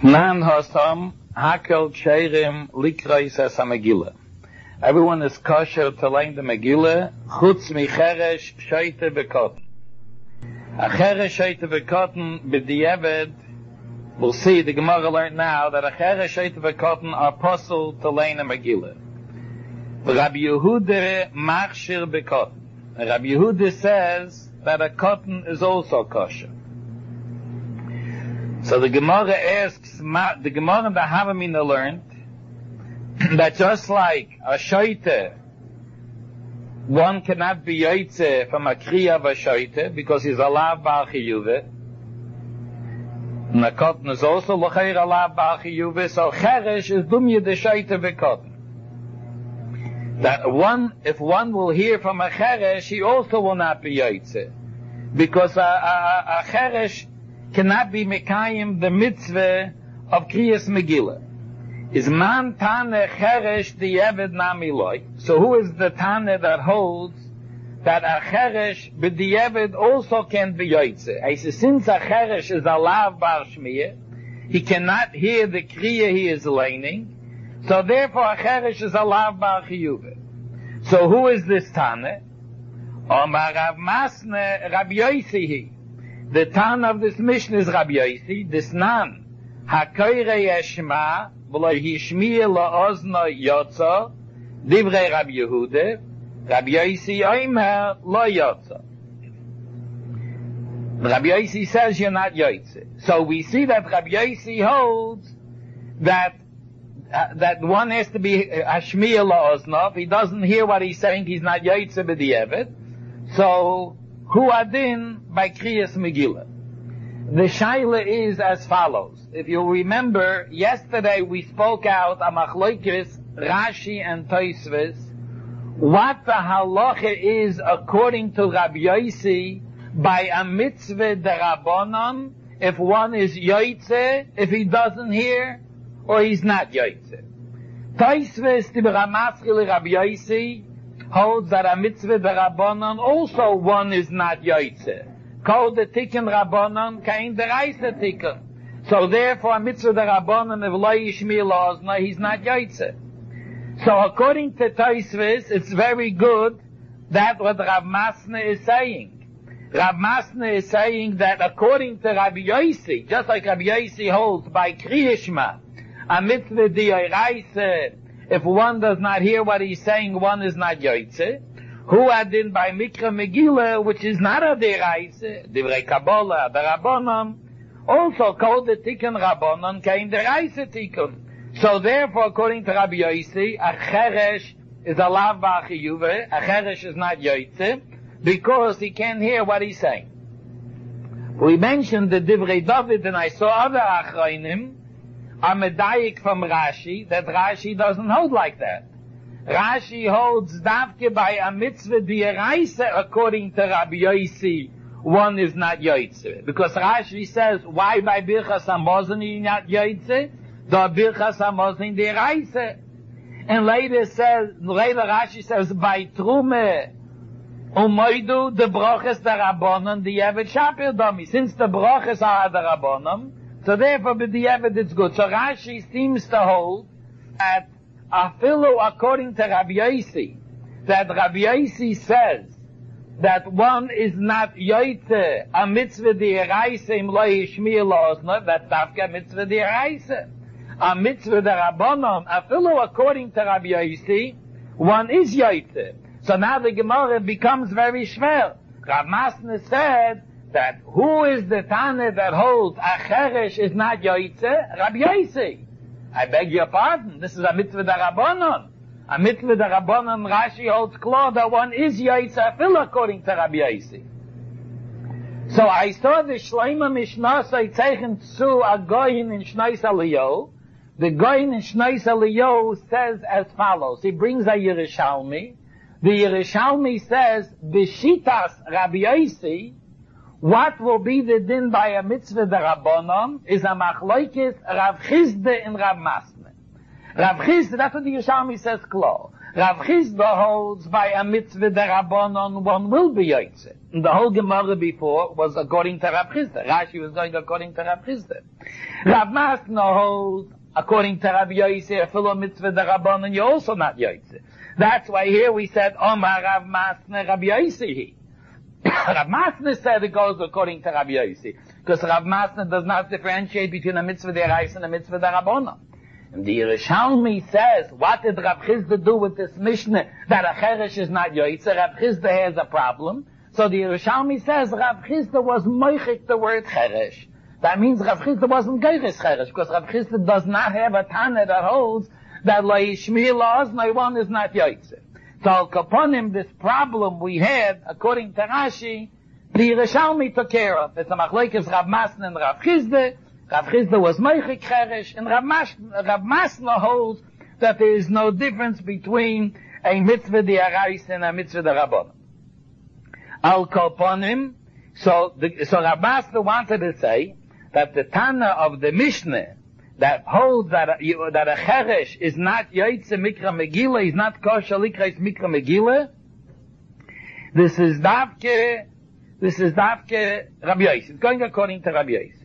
Nan Hosam Hakel Cheirim Likrais as Megillah. Everyone is kosher to learn the Megillah, Chutz Micheresh Shaita Bekotten. A Cheresh Shaita Bekotten B'diavad, we'll see, the Gemara learned now, that a Cheresh Shaita Bekotten are possible to learn the Megillah. Rabbi Yehuda Machshir Bekotten. Rabbi Yehuda says that a cotton is also kosher. So the Gemara asks, the Gemara and the Havamina learned that just like a shaita, one cannot be yaitze from a kriya of a shaita because he's alav ba'al chiyuve. And the cotton is also l'cheir alav ba'al chiyuve. So cheresh is dumya de shaita v'cotton. That if one will hear from a cheresh, he also will not be yaitze, because a cheresh cannot be mekayim the mitzvah of kriyas Megillah. Is man tane cheresh di'eved nami loy? So who is the tane that holds that a cheresh b'di'eved also can be yaitze? I say, since a cheresh is alav bar shmiyah, he cannot hear the kriya he is learning, so therefore a cheresh is alav bar chiyuve. So who is this tane? Omar Rav Masne Rabbi Yosi. The Tan of this mission is Rabbi Yosi. This nan hakoyre yeshma v'lo hishmiya la'ozno yotza divrei Rabbi Yehuda. Rabbi Yosi oimer lo yotza. Rabbi Yosi says you're not yotze. So we see that Rabbi Yosi holds that one has to be hashmiya la'ozno. If he doesn't hear what he's saying, he's not yotze b'di'evet. So who adin by kriyas Megillah? The shaila is as follows. If you remember, yesterday we spoke out a machlokes Rashi and Tosfos what the halacha is according to Rabbi Yosi by a mitzvah derabanan, if one is yoitze, if he doesn't hear, or he's not yoitze. Tosfos Dibra Maskil Rabbi Yosi holds that a mitzvah derabanan also one is not yoitze. Kol de tikkun rabbanan kain deraisa tikkun. So therefore a mitzvah derabanan if lo yishmi la'ozno, he's not yoitze. So according to Tosfos, it's very good that what Rav Masne is saying. Rav Masne is saying that according to Rabbi Yosi, just like Rabbi Yosi holds by kriyishma, a mitzvah d'oraisa, if one does not hear what he's saying, one is not yoitze. Who adin by mikra Megillah, which is not a d'oraisa, divrei Kabbalah, the Rabbanon, also called the tikkun Rabbanon, kain d'oraisa tikkun. So therefore, according to Rabbi Yosi, a cheresh is a lav ba'chiyuve, a cheresh is not yoitze, because he can't hear what he's saying. We mentioned the divrei David, and I saw other achronim, a medayik from Rashi, that Rashi doesn't hold like that. Rashi holds davke by a mitzvah d'oraisa, according to Rabbi Yosi, one is not yoitze. Because Rashi says, why by birchas hamazon is not yoitze? The birchas hamazon d'oraisa. And later Rashi says, by trume umoidu the broches derabanan d'yevet shapir dami. Since the broches are derabanan, so therefore, b'di'evet it's good. So Rashi seems to hold that afilu according to Rabbi Yosi, that Rabbi Yosi says that one is not yoitze a mitzvah d'oraisa im lo yishmiya la'ozno, that's dafka mitzvah d'oraisa. A mitzvah d'rabanan, afilu according to Rabbi Yosi, one is yoitze. So now the Gemara becomes very shver. Rav Masne said that who is the Tane that holds a cheresh is not yoitze? Rabbi Yosi. I beg your pardon. This is a mitzvah derabanan. A mitzvah derabanan, Rashi holds clear that one is yoitze afil according to Rabbi Yosi. So I saw the Shloima Mishnah zeichen zu a goyin in Shnois Eliyahu. The goyin in Shnois Eliyahu says as follows. He brings a Yerushalmi. The Yerushalmi says, B'shitas Rabbi Yosi, what will be the din by a mitzvah derabanan is a machlokes Rav Chisda and Rav Masne. Rav Chisda, that's what the Yerushalmi says clear. Rav Chisda holds by a mitzvah derabanan one will be yotze. And the whole Gemara before was according to Rav Chisda. Rashi was going according to Rav Chisda. Rav Masna holds according to Rav Yossi, a fellow mitzvah derabanan, you're also not yotze. That's why here we said, Omar Rav Masna Rav Yossi. Rav Masna said it goes according to Rav Yossi, because Rav Masna does not differentiate between a mitzvah deraisa and a mitzvah derabanan. And the Yerushalmi says, what did Rav Chisda do with this Mishnah that a cheresh is not yotze? Rav Chisda has a problem. So the Yerushalmi says Rav Chisda was moichik the word cheresh. That means Rav Chisda wasn't geiris cheresh, because Rav Chisda does not have a Tana that holds that lo yishmi laws, no one is not yotze. So al kaponim, this problem we had, according to Rashi, the Yerushalmi took care of. It's a machlokes Rav Masna and Rav Chisda. Rav Chisda was meichik cheresh, and Rav Masna holds that there is no difference between a mitzvah d'araisa and a mitzvah d'rabbanan. Al kaponim, so Rav Masna wanted to say that the Tana of the Mishnah that holds that a cheresh is not yotze mikra megillah, is not kosher likrais mikra megillah. This is davke Rabbi Yossi. It's going according to Rabbi Yossi.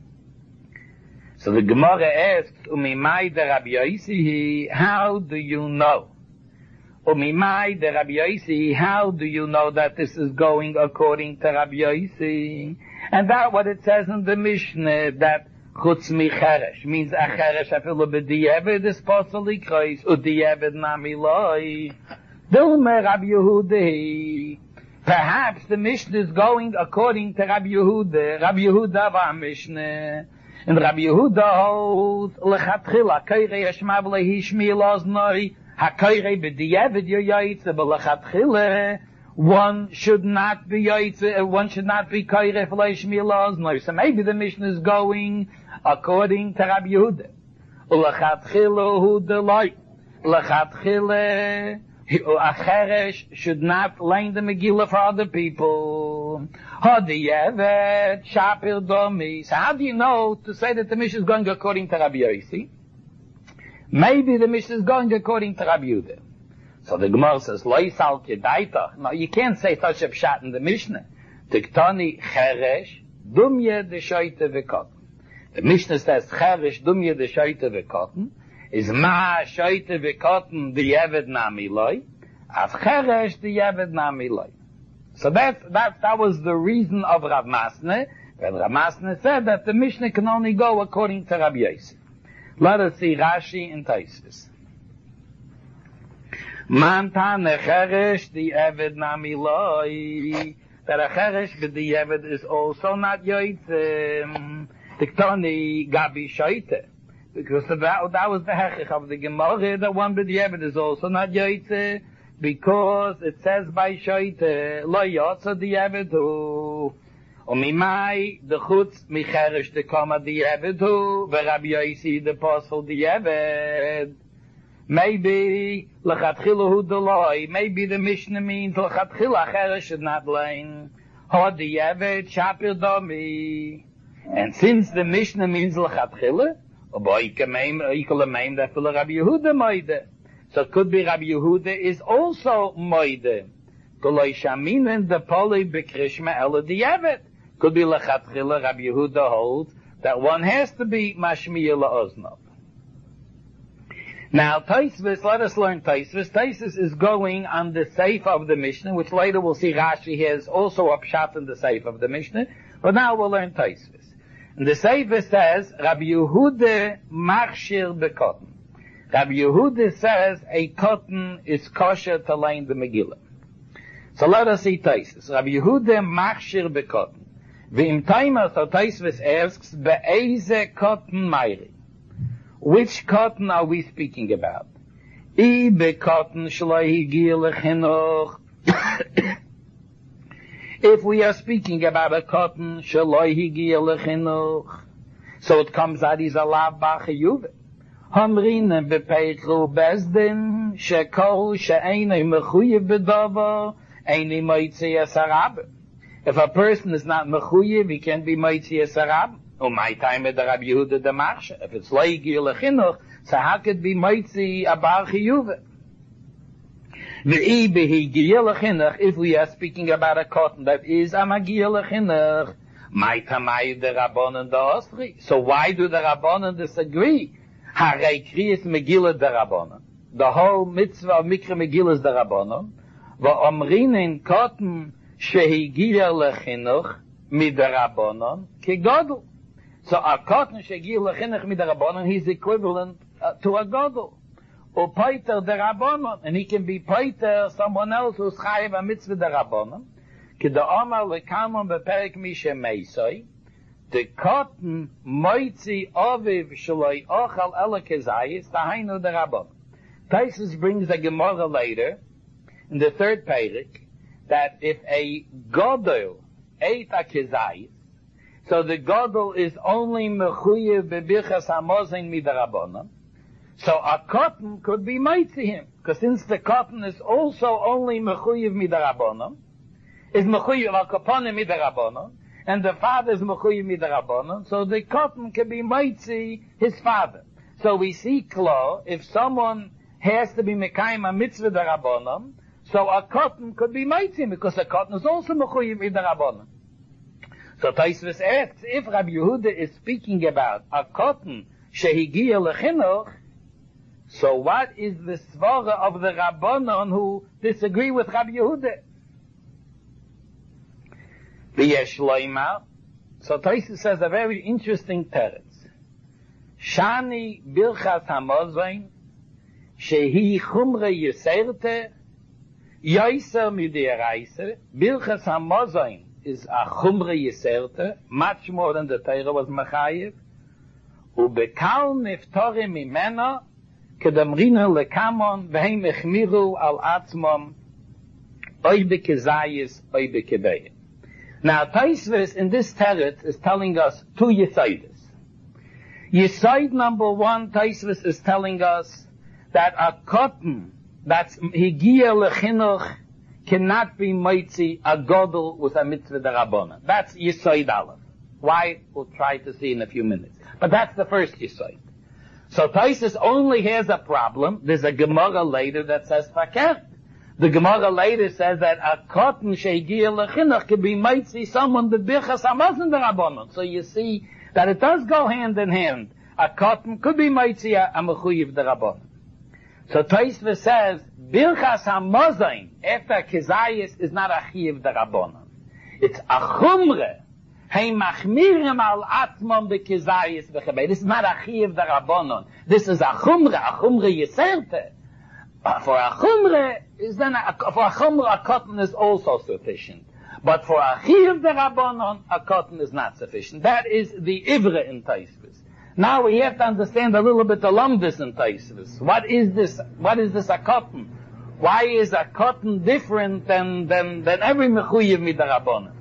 So the Gemara asks, Umimai de Rabbi Yossi, how do you know? Umimai de Rabbi Yossi, how do you know that this is going according to Rabbi Yossi? And that what it says in the Mishnah, that chutz mi cheresh, means a cheresh afilu b'di'eved is possible likros, u'di'eved nami loi. Dilmer Rabbi Yehuda. Perhaps the Mishnah is going according to Rabbi Yehuda. Rabbi Yehuda var Mishnah. And Rabbi Yehuda holds, lechatchila, koirei hashma v'lehi shmi loznoi, ha-koirei b'di'eved yoyotze, but lechatchila, one should not be koirei v'lehi shmi loznoi. So maybe the Mishnah is going according to Rabbi Yehuda. Lechatchila hu deloi. Lechatchila, a cheresh should not lend the Megillah for other people. Hodiyevet shapir domi. So how do you know to say that the Mishnah is going according to Rabbi Yossi? Maybe the Mishnah is going according to Rabbi Yehuda. So the Gemara says, Lo yisal kedaita. No, you can't say such a pshat in the Mishnah. Tiktani cheresh dumye deshoite v'kotten. The Mishnah says cheresh dumye deshoite v'kotten. Is ma shoite v'kotten the yeved nami loy, af cheresh the yeved nami loy. So that was the reason of Rav Masna, when Rav Masna said that the Mishnah can only go according to Rabbi Yossi. Let us see Rashi and Tosfos. Man tane cheresh the yeved nami loy, that a cheresh with the yeved is also not yotze. Tiktoni gabi shoite. Because that was the hechich of the Gemara, that one b'di'eved is also not yotze, because it says by shoite, lo yotze di'eved hu. Umimai, the chutz micheresh de koma di'eved hu, v'Rabbi Yossi the posel di'eved. Maybe, lechatchila hu deloi, maybe the Mishnah means lechatchila cheresh should not lein. Ho di'eved shapir domi. And since the Mishnah means lechatchila, so it could be Rabbi Yehuda is also moide. Could be lechatchila Rabbi Yehuda holds that one has to be mashmiya la'oznov. Now Tosfos, let us learn Tosfos. Tosfos is going on the seif of the Mishnah, which later we'll see Rashi has also a pshat in the seif of the Mishnah. But now we'll learn Tosfos. And the Sefer says, Rabbi Yehuda machshir bekotten. Rabbi Yehuda says a cotton is kosher to lay the Megillah. So let us see Tosfos. Rabbi Yehuda machshir bekotten. V'im taima, so Tosfos asks, be'eze cotton meiri. Which cotton are we speaking about? I bekotten shloi higil chinuch. If we are speaking about a cotton, shaloi higiya lechinuch, so it comes out he's a lav b'chiyuv. Hamrinen b'peichu bezdin, shekol she'enei mechuyev b'dava, enei moitzi esarab. If a person is not mechuyev, he can't be moitzi esarab. My time at the Rabbi Yehuda the Marsha. If it's lo higiya lechinuch, so how could be moitzi a bar chiyuv? If we are speaking about a cotton that is a Magiyah L'Chinuch, my Tamai the Rabbanan the Osri. So why do the Rabbanan disagree? Harei Kriyas Megillah the Rabbanan. The whole mitzvah of Mikra Megillah is the Rabbanan. Va'omrinin cotton Shehigiyah L'Chinuch mid the Rabbanan Kegodel. So a cotton Shehigiyah L'Chinuch mid the Rabbanan, he's equivalent to a Godel. Or Paiter the Rabbanon, and he can be Paiter someone else who's Chayiv a mitzvah the Rabbanon. Kida Omar lekamon beperek mishe meisoi, the cotton moitzi oviv shaloi ochal ela kezayis, tahainu the Rabbanon. Taisus brings a Gemara later, in the third perek, that if a Godel ate a kezayis, so the Godel is only mechuyev bebirchas hamozen mid the Rabbanon. So a cotton could be made to him, because since the cotton is also only mechuyev midarabonon, is mechuyev al kaponim midarabonon, and the father is mechuyev midarabonon, so the cotton can be made to his father. So we see klar, if someone has to be mekayim a mitzvah darabonon, so a cotton could be made to him, because a cotton is also mechuyev midarabonon. So Taisvis asks, if Rabbi Yehuda is speaking about a cotton shehigiyah l'chinuch, so what is the svara of the Rabbanon who disagree with Rabbi Yehuda? V'yesh loimar. So Tosfos says a very interesting teretz. Shani birchas hamozain shehi chumre yiserte yoiser midiraisa. Birchas hamozain is a chumre yiserte, much more than the Torah was mechayev. Ubekal niftorim mimena kedamrina lekamon v'heim echmiru al atzmon oy bekezayis oy bekebeyim. Now Tosfos in this teretz is telling us two yisoides. Yisoid number one, Tosfos is telling us that a cotton that's higiyah lechinuch cannot be moitzi a godel with a mitzvah derabanan. That's yisoid aleph. Why? We'll try to see in a few minutes. But that's the first yisoid. So Tosfos only has a problem. There's a Gemara later that says fakert. The Gemara later says that a cotton sheigiyah lechinuch can be moitzi someone that birchas hamazon derabanan. So you see that it does go hand in hand. A cotton could be moitzi a mechuyev derabanan. So Tosfos says birchas hamazon after kezayis is not a chiyev derabanan. It's a chumre. Hey machmirim al atmon bekezayis v'chebei. This is not a chiyev derabanan. This is a chumre yiserte. For a chumre is then for a chumre a cotton is also sufficient. But for a chiyev derabanan a cotton is not sufficient. That is the ivre in Tosfos. Now we have to understand a little bit the lumdus in Tosfos. What is this a cotton? Why is a cotton different than every mechuyev midarabanan?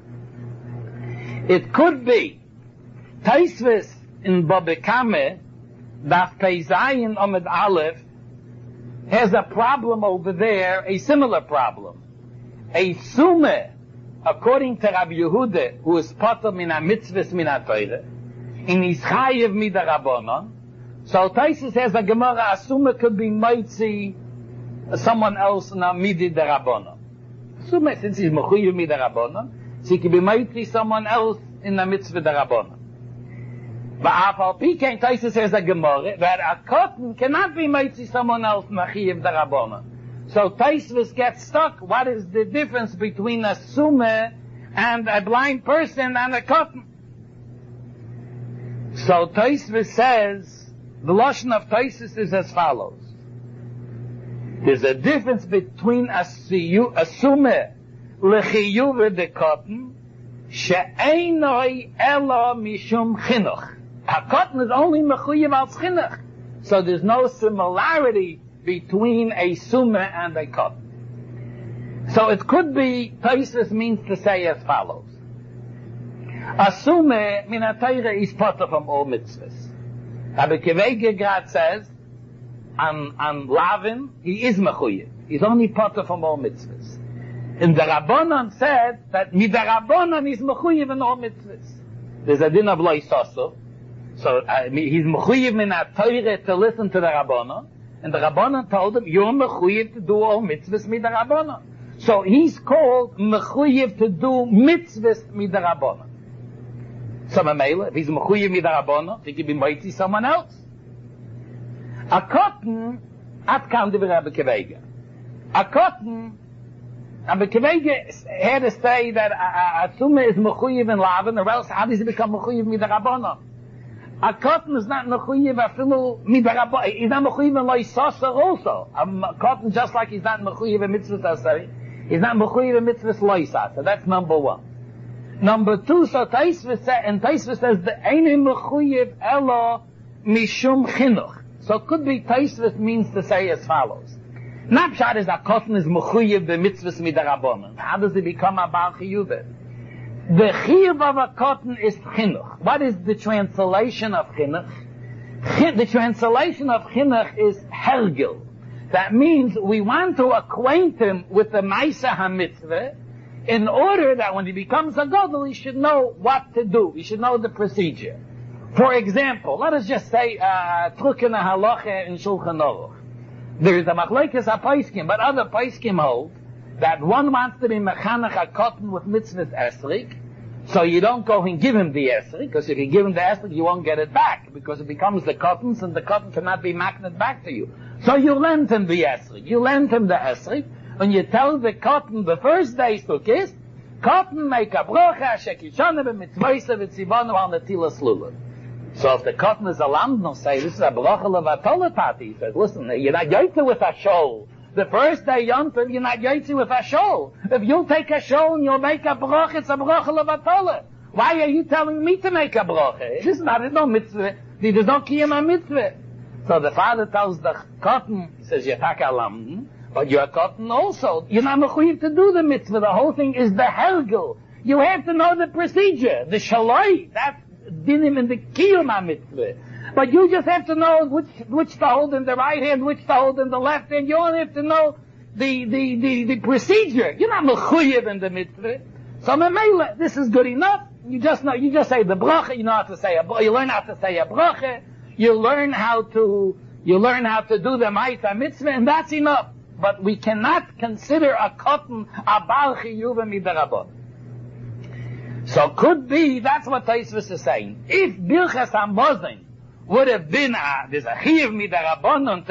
It could be Tosfos in Babekame Daf Peizayin Amud Aleph has a problem over there, a similar problem. A sume, according to Rabbi Yehuda, who is patur min ha-mitzvahs min ha-Torah, in his chayev midarabanan. So Tosfos has a Gemara, a sume could be moitzi someone else in a midi derabanan. Sume, since he's mechuyev midarabanan, so he can be moitzi someone else in the mitzvah derabanan. But Afal Pikein Tosfos has a Gemara that a cotton cannot be moitzi someone else mechuyev derabanan. So Tosfos gets stuck. What is the difference between a sume and a blind person and a cotton? So Tosfos says, the lashon of Tosfos is as follows. There's a difference between a sume lechiyuv de cotton she'einoi ela mishum chinuch. A cotton is only mechuyev al chinuch. So there's no similarity between a sume and a cotton. So it could be, Tosfos means to say as follows. A sume min ha-Torah is patur from all mitzvahs. Rabbi Akiva Grad says, on Lavin, he is mechuyev. He's only patur from all mitzvahs. And the Rabbanan said that midarabanan is mechuyev in all mitzvahs. There's a din of lo yisoso. So he's mechuyev min ha-Torah to listen to the Rabbanan. And the Rabbanan told him, you're mechuyev to do all mitzvahs midarabanan. So he's called mechuyev to do mitzvahs midarabanan. So Mamela, if he's mechuyev midarabanan, he can be mighty someone else. A cotton, at kan divrei Rabbi Kevega. A cotton, Rabbi Kevega had to say that a tumah is mechuyev in laven, or else how does he become mechuyev midarabanan? A cotton is not mechuyev afilu midarabanan. He's not mechuyev in loisasa also. A cotton, just like he's not mechuyev in mitzvahs asari, he's not mechuyev in mitzvahs loisasa. That's number one. Number two, so Taisvus says the eini mechuyev elo mishum chinuch. So it could be Taisvus means to say as follows. Napshat is a cotton is mechuyev the mitzvahs midarabanan. How does it become a bal chiyuv? The chiyuv of a cotton is chinuch. What is the translation of chinuch? The translation of chinuch is hergil. That means we want to acquaint him with the Maisa HaMitzvah in order that when he becomes a gadol, he should know what to do. He should know the procedure. For example, let us just say, Trukin HaHalacha in Shulchan Aruch. There is a machlokes HaPoskim, but other Poskim hold that one wants to be mechanech a cotton with mitzvahs esrik, so you don't go and give him the esrik, because if you give him the esrik, you won't get it back, because it becomes the cottons, and the cotton cannot be magnet back to you. So you lend him the esrik. You lend him the esrik, and you tell the cotton the first day Sukkot, cotton make a brocha, shekishana b'mitzvaysa v'tzivanu al netilas lulav. So if the cotton is a lamb, they'll say, this is a bracha levatola tati. He says, listen, you're not yaitze with a shol. The first day yontiv, you're not yaitze with a shol. If you'll take a shol and you'll make a bracha, it's a bracha levatola. Why are you telling me to make a bracha? This is not, no mitzvah. There's no kiyam a mitzvah. So the father tells the cotton, he says, you're tak a lamb, but you're a cotton also. You're not mechuyev to do the mitzvah. The whole thing is the hergel. You have to know the procedure. The shaloi, that's dinim in the kiyum mitzvah. But you just have to know which to hold in the right hand, which to hold in the left hand. You only have to know the procedure. You're not mechuyev in the mitzvah. So memela, this is good enough. You just say the bracha. You know how to say you learn how to say a bracha. You learn how to do the ma'isa mitzvah, and that's enough. But we cannot consider a cotton a bal chiyuv midarabon. So could be, that's what Taisvus is saying. If Birchas HaMazon would have been there's a chiyuv midarabon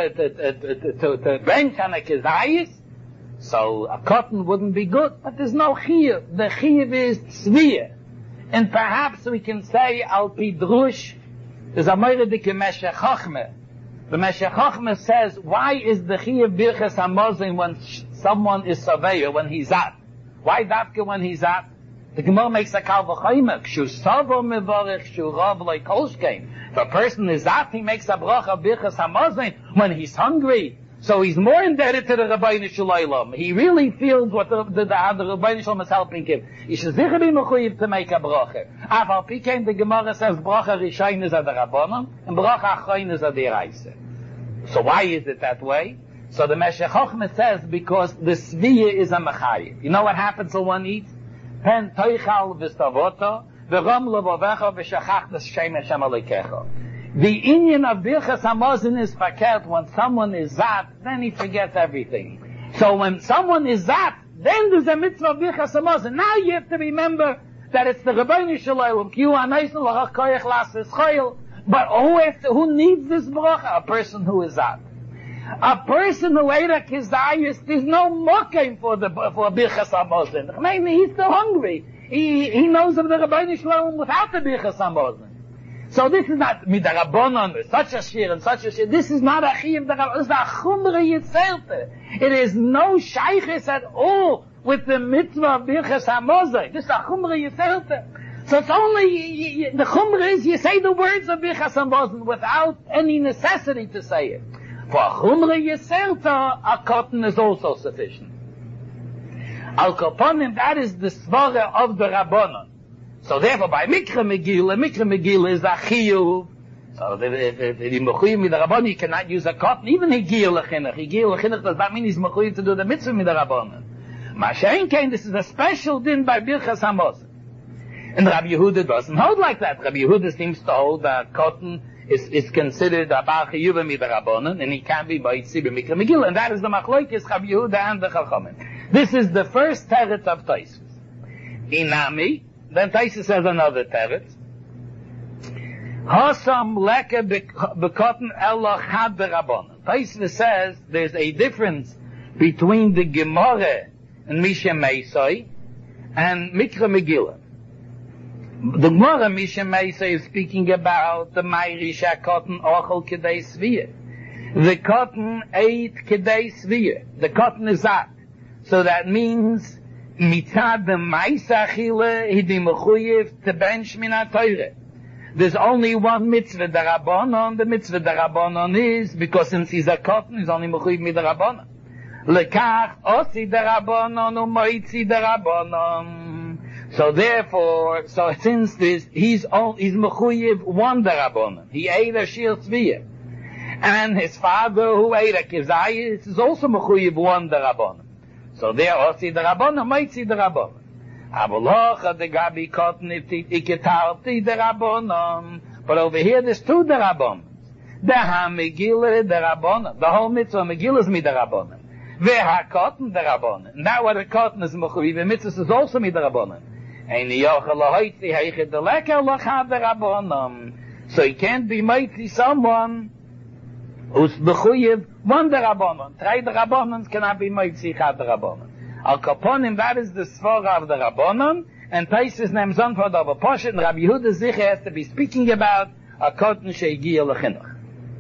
to bench on a kezayis, so a cotton wouldn't be good. But there's no chiyuv. The chiyuv is tzviyah. And perhaps we can say, al pi drush, there's a moeredik Meshech Chochmeh. The Meshech Chochmeh says, why is the chiyuv Birchas HaMazon when someone is surveyor, when he's at? Why dafka when he's at? The Gemara makes a kal v'chomer. Kshu savo mevorech, kshu rav loy kolshkein. If a person is at, he makes a bracha Birchas HaMazon when he's hungry. So he's more indebted to the Rabbeinu Shalom. He really feels what the Rabbeinu Shalom is helping him. He should sicher be mechuyev to make a bracha. Afal Pikein, the Gemara says bracha rishayin is a the Rabbanon, and bracha achroin is a the Reise. So why is it that way? So the Meshech Chochmeh says because the Sviyah is a mechayev. You know what happens when one eats? Pen toichal v'stavoto, v'rom levovecha v'shachach d'shem Hashem alekecha. The inyan of Birchas HaMazon is fakert when someone is zat, then he forgets everything. So when someone is zat, then there's a mitzvah of Birchas HaMazon. Now you have to remember that it's the Rabbeinu Shalom, ki hu anayson l'chach koyach lasis choyel. But who needs this bracha? A person who is zat. A person who ate a kizayis, there's no mokim for Birchas HaMazon. Maybe he's still hungry. He knows of the Rabbeinu Shalom without the Birchas HaMazon. So this is not midarabonon, such a shir and such a shir. This is not a chiyuv darabonon. It's a chumra yitzerte. It is no shayches at all with the mitzvah of Birchas HaMazon. This is a chumra yitzerte. So it's only, the chumra is you say the words of Birchas HaMazon without any necessity to say it. For a chumra yitzerte, a cotton is also sufficient. Al koponim, that is the svara of the rabbonon. So therefore, by Mikra Megillah is a chiyuv. So if you mechuyev with the Rabbanon, you cannot use a cotton. Even Higiyah L'chinuch. Higiyah L'chinuch does not mean he's mechuyev to do the mitzvah with the Rabbanon. Mashen Kain, this is a special din by Birchas HaMazon. And Rabbi Yehuda doesn't hold like that. Rabbi Yehuda seems to hold that cotton is considered a Baal Chiyuva Midarabonon, and he can't be Moitzi B'Mikra Megillah, and that is the Machlokes Rav Yehuda and the Chachamim. This is the first teretz of Taisus. Inami, then Taisus has another teretz. Hasam leke bekotten elo chad berabonon. Taisus says there's a difference between the Gemara and Misha Meisai and Mikra Megillah. The Gemara Misha Meisai is speaking about the Meirisha cotton ochel kedei sviyah. The cotton ate kedei sviyah. The cotton is that. So that means mitzad the Maisa Achila hidi mechuyev to bench min ha-Torah. There's only one mitzvah darabonon. The mitzvah darabonon is, because since he's a cotton, he's only mechuyev midarabonon. Lekach osi darabonon u'moitzi darabonon. So therefore, since this, he's mechuyev one darabonon. He ate a shir tzviyah. And his father, who ate a kizayis, is also mechuyev one darabonon. So there, osi darabonon, moitzi darabonon. Avolocha de gabi cotton iketarti darabonon. But over here, there's two darabonon. The ha-megillah darabonon. The whole mitzvah megillah is midarabonon. Veha-cotton darabonon. Now what a cotton is mechuyev, the mitzvah is also midarabonon. So he can't be mighty someone who's mechuyev one darabonon. Three darabonons cannot be mighty chad darabonon. Al kaponim, that is the svara of the rabbonon, and Taisus names on for the Poshet, and Rabbi Yehuda Zicha has to be speaking about a cotton sheigia lechinuch.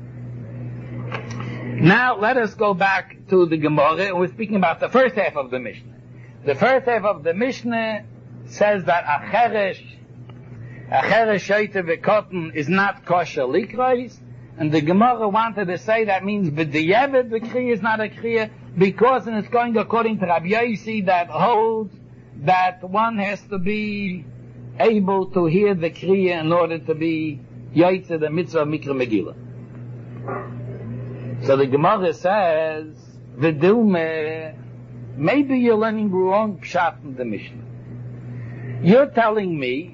Now let us go back to the Gemara, and we're speaking about the first half of the Mishnah. The first half of the Mishnah says that acheresh shaita v'cotton is not kosher likrais, and the Gemara wanted to say that means b'diavad the kriya is not a kriya, because and it's going according to Rabbi Yossi that holds that one has to be able to hear the kriya in order to be yaitze the mitzvah mikra megillah. So the Gemara says v'dilme, maybe you're learning wrong pshat in the Mishnah. You're telling me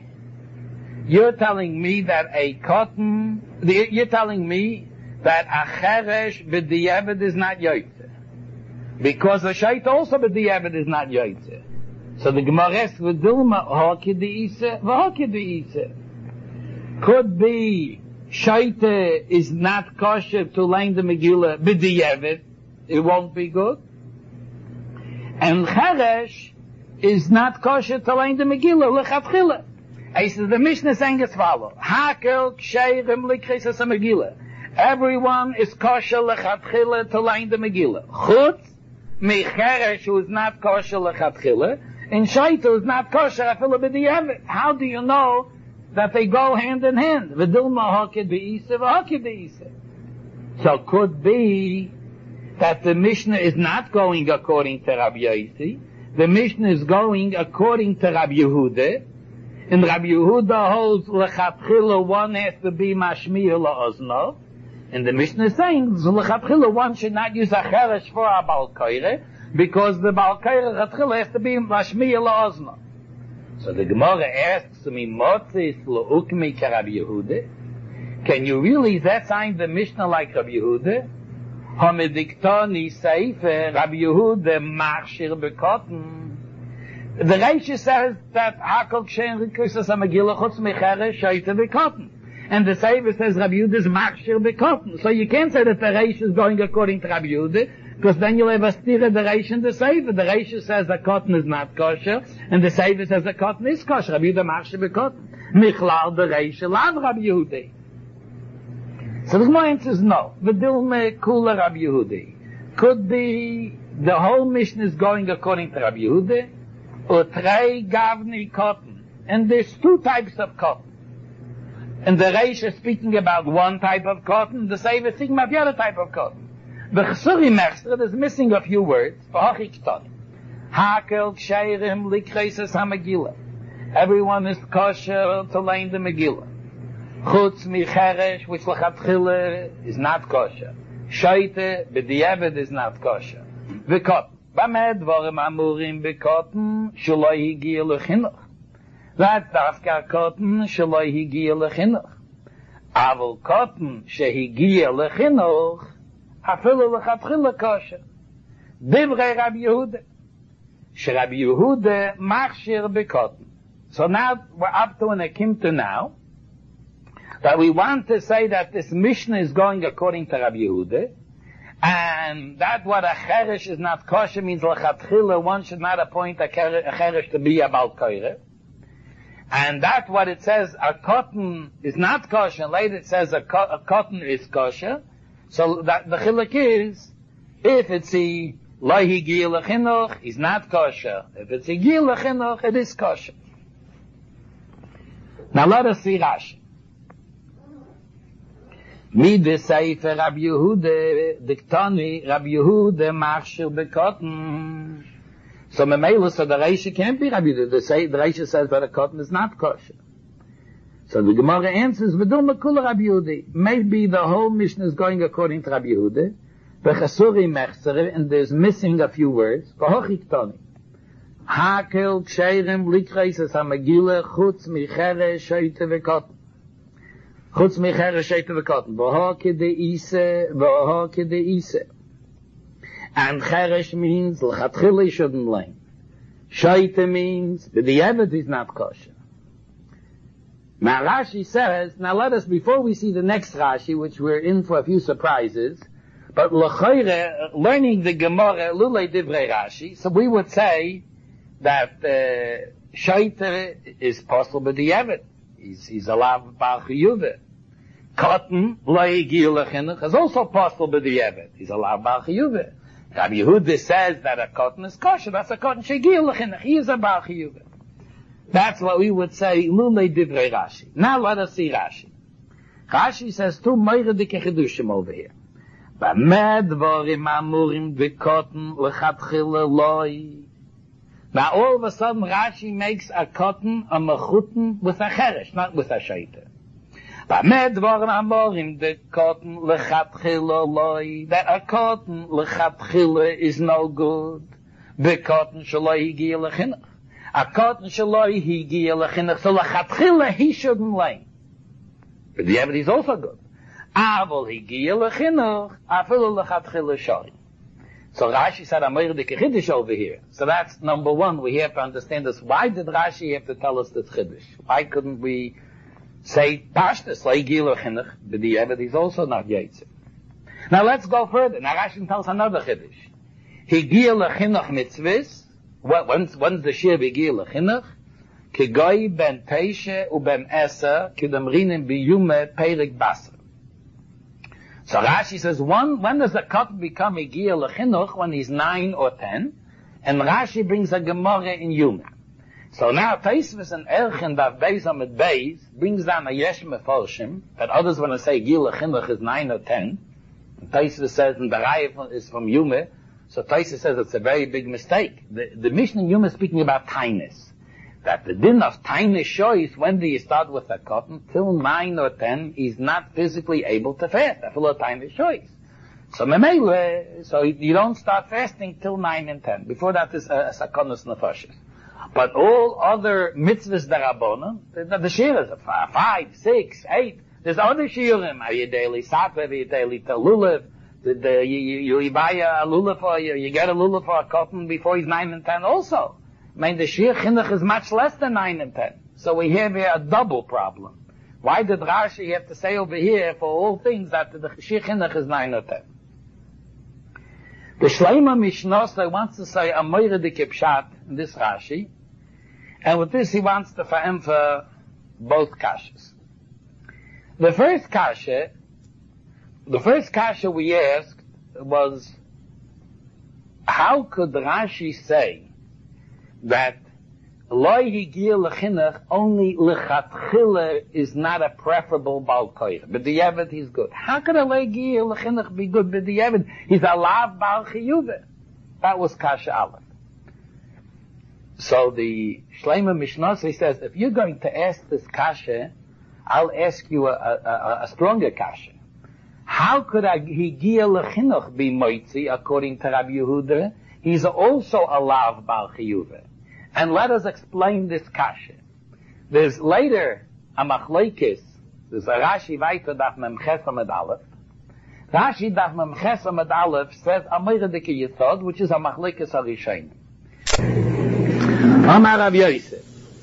that a cotton, you're telling me that a cheresh b'diavad is not yaitze. Because the shait also b'diavad is not yaitze. So the Gemara asks, v'dilma ha'kideisa, v'ha'kideisa. Could be shait is not kosher to learn the Megillah b'diavad, it won't be good. And cheresh is not kosher to learn the Megillah lechatchila. I said the Mishnah is saying as follows: Hakel ksheirem likrisas Megillah. Everyone is kosher lechatchila to learn the Megillah. Chutz mecheresh who is not kosher lechatchila, and shaita is not kosher afilu b'diavad. How do you know that they go hand in hand? V'dilma hakid be'isa v'hakid be'isa. So could be that the Mishnah is not going according to Rabbi Yossi. The Mishnah is going according to Rabbi Yehuda. And Rabbi Yehuda holds lechatchila one has to be mashmiya la'oznov. And the Mishnah is saying lechatchila one should not use a cheresh for a balkaire, because the balkaire lechatchila has to be mashmiya la'oznov. So the Gemara asks me, motzis la'ukmi ka Rabbi Yehuda? Can you really that sign the Mishnah like Rabbi Yehuda? Hamediktani seifer Rabbi Yehuda machshir bekotten. The Reish says that Hakol Kshen Rikusas HaMegillah Chutz Mecheresh Shaita Bekotten. And the Seifer says Rabbi Yehuda is Machshir Bekotten. So you can't say that the Reish is going according to Rabbi Yehuda, because then you'll have a stira the Reish and the Seifer. The Reish says the cotton is not kosher, and the Seifer says the cotton is kosher. Rabbi Yehuda Machshir Bekotten. Michlal the Reish Lav Rabbi Yehuda. So the Gemara says no. V'dilme Kula Rabbi Yehuda. Could be the whole mission is going according to Rabbi Yehuda, Utrei Gavni cotton. And there's two types of cotton. And the Reish is speaking about one type of cotton, the Seifer is speaking about the other type of cotton. The Chsuri Mechstra is missing a few words. Hakel Ksheirem Likreses HaMegillah. Everyone is kosher to learn the Megillah. Chutz Micheresh, which Lechatchila is not kosher. Shaita, B'diavad is not kosher. The cotton. Bamed dvarim amurim bekotten shelo higia lechinuch. That dafka kotten shelo higia lechinuch. Aval cotton shehigia lechinuch, afilu lechatchila kosher. Divrei Rabbi Yehuda. Rabbi Yehuda machshir bekotten. So now we're up to an akimta now, that we want to say that this Mishnah is going according to Rabbi Yehuda, and that what a cheresh is not kosher means lechatchila, one should not appoint a cheresh to be a bal koire. And that what it says, a cotton is not kosher, and later it says a cotton is kosher. So that the chiluk is, if it's a lohi gil lechinuch, is not kosher. If it's a gil lechinuch, it is kosher. Now let us see Rashi. Mide Seifer Rabbi Yehuda, Diktani, Rabbi Yehuda, Machshir bekotten. So Memela, so the Reisha can't be Rabbi Yehuda. The Reisha says that a cotton is not kosher. So the Gemara answers, V'dum Makula Rabbi Yehuda. Maybe the whole Mishnah is going according to Rabbi Yehuda. V'chasuri mechsere, and there's missing a few words. V'hochi ktani. Hakel ksheirem likreis es hamagile chutz michere sheite v'kotten. Chutz michere sheite v'kotten. V'hoke de ise. And cheresh means l'chatchila shouldn't lame. Sheite means the evet is not kosher. Now Rashi says, now let us, before we see the next Rashi, which we're in for a few surprises, but l'chayre, learning the Gemara, lulei divrei Rashi, so we would say that Shaita is possible with the Evet. He's allowed Baal Chiyuve. Cotton, Loi Gil Lechinuch, is also possible with the Evet. He's allowed Baal Chiyuve. Rabbi Yehuda says that a cotton is kosher. That's a cotton Shegil Lechinuch. He is a Baal Chiyuve. That's what we would say, Lulei Divrei Rashi. Now let us see Rashi. Rashi says two Meiredike Chedushim over here. B'med Vorim Amurim V'Cotton Lechatchila Loi. Now all of a sudden Rashi makes a cotton, a mechuten, with a cheresh, not with a shaita. B'med Vorim Amurim V'Cotton Lechatchila Loi. That a cotton Lechatchila is no good. V'Cotton Shaloi Higia Lechinuch. A cotton Shaloi Higia Lechinuch. So Lechatchila he shouldn't lay. But the evidence is also good. Avol Higia Lechinuch, Afilu Lechatchila Shari. So Rashi said, I'm the Chiddush over here. So that's number one. We have to understand this. Why did Rashi have to tell us this Chiddush? Why couldn't we say, Pashtus, Le'gil Lechinuch, but the evidence is also not Yetzer. Now let's go further. Now Rashi tells another Chiddush. Higia Lechinuch mitzvahs. When's the Shir Higia Lechinuch? Kigoi ben Teishe u ben Eser, kidamrinim biyume perik basar. So Rashi says, when does a cotton become a Gia Lechinuch? When he's 9 or 10. And Rashi brings a Gemara in Yuma. So now Taisvis and Erchen Dav Beis Amid Beis brings down a Yesh Meforshim, that others want to say Gia Lechinuch is 9 or 10. And Taisvis says, and the Raya is from Yuma. So Taisvis says it's a very big mistake. The Mishnah in Yuma is speaking about Tainus. That the din of Tainus shows when do you start with a cotton? Till 9 or 10, he's not physically able to fast. That's what Tainus shows. So you don't start fasting till 9 and 10. Before that is a sakonos nefashis. But all other mitzvahs darabonim, the shiras of 5, 6, 8. There's other shiurim. Are you daily satva? Are you daily lulav? You buy a lulav for you get a lulav for a cotton before he's 9 and 10 also. I mean, the Shir Chinuch is much less than 9 and 10. So we have here a double problem. Why did Rashi have to say over here for all things that the Shir Chinuch is 9 or 10? The Shleima Mishnah wants to say a Meiredike Pshat in this Rashi. And with this he wants to for both kashas. The first kasha we asked was, how could Rashi say that Loi Higia Lechinuch, only Lechatchila is not a preferable Baal Koyach. But the Yevet he's good. How could a Loi Higia Lechinuch be good? But the Yevet, he's a Lav Baal Chiyuve. That was Kasha Aleph. So the Shleima Mishnah says, if you're going to ask this Kasha, I'll ask you a stronger Kasha. How could a Higia Lechinuch be Moitzi according to Rabbi Yehuda? He's also a Lav Baal Chiyuve. And let us explain this kasha. There's later a machlokes Das ist Rashi weiter, darf man Chesed mit Aleph. Rashi darf man Chesed mit Aleph, says Amir Dike Yisod, which is a Machlekes HaRishayin. Amar Rav Yosef.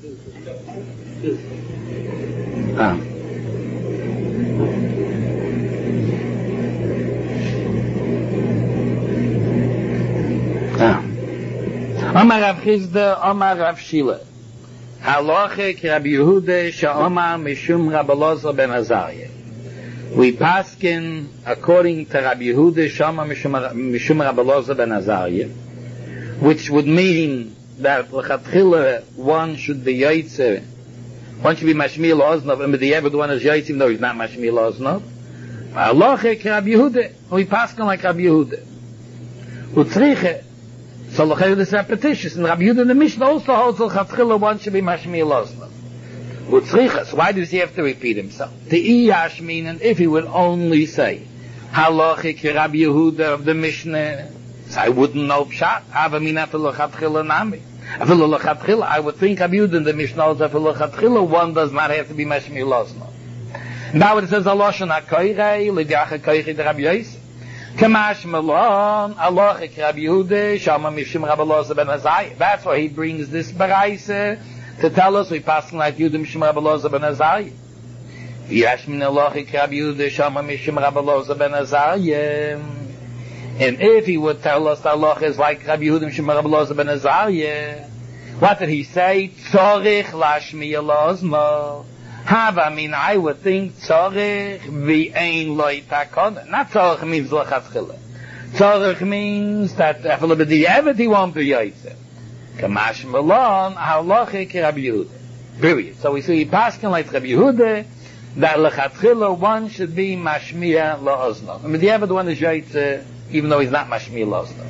Amar Rav Chizda, Amar Rav Shila. Halachik Rabbi Yehuda she'omar mishum Rabbi Elazar ben Azariah. We paskin according to Rabbi Yehuda she'omar mishum Rabbi Elazar ben Azariah, which would mean that l'chatchila one should be yaitze, one should be mashmiel oznov, and the other one is yaitze, even though he's not mashmiel oznov. Halachik Rabbi Yehuda, we paskin like Rabbi Yehuda. Utzriche. So l'chayr this repetitious, and Rabbi Yehuda in the Mishnah also holds l'chatchila one should be mashmiel oznov. Utzriches, why does he have to repeat himself? The iyash meaning, if he would only say halachik Rabbi Yehuda of the Mishnah, so I wouldn't know pshat. Ava minata l'chatchila nami. Afilu l'chatchila, I would think Rabbi Yehuda in the Mishnah also afilu l'chatchila one does not have to be mashmiel oznov. Now it says aloshon hakoyrei l'diach hakoyrei de Rabbi Yosef. Kamash Malon, Alachik Rabbi Yehuda, Shama Mishum Rabbi Elazar ben Azariah. That's why he brings this baraisa to tell us we pass like Yehuda Mishum Rabbi Elazar ben Azariah. Yashmin Alachik Rabbi Yehuda, Shama Mishum Rabbi Elazar ben Azariah. And if he would tell us Allah is like Rabbi Yehuda Mishum Rabbi Elazar ben Azariah, what did he say? Tzorich lashmi elazma. I mean, I would think tzorich v'ein lo takona. Not tzorich means l'chatchila. Tzorich means that after the evet he won't be yaitze. Kamash Malon halachik Rabbi Yehuda. Period. So we see paskin like Rabbi Yehuda that l'chatchila one should be mashmiya la'oznov. I mean, the evet one is yaitze even though he's not mashmiya la'oznov.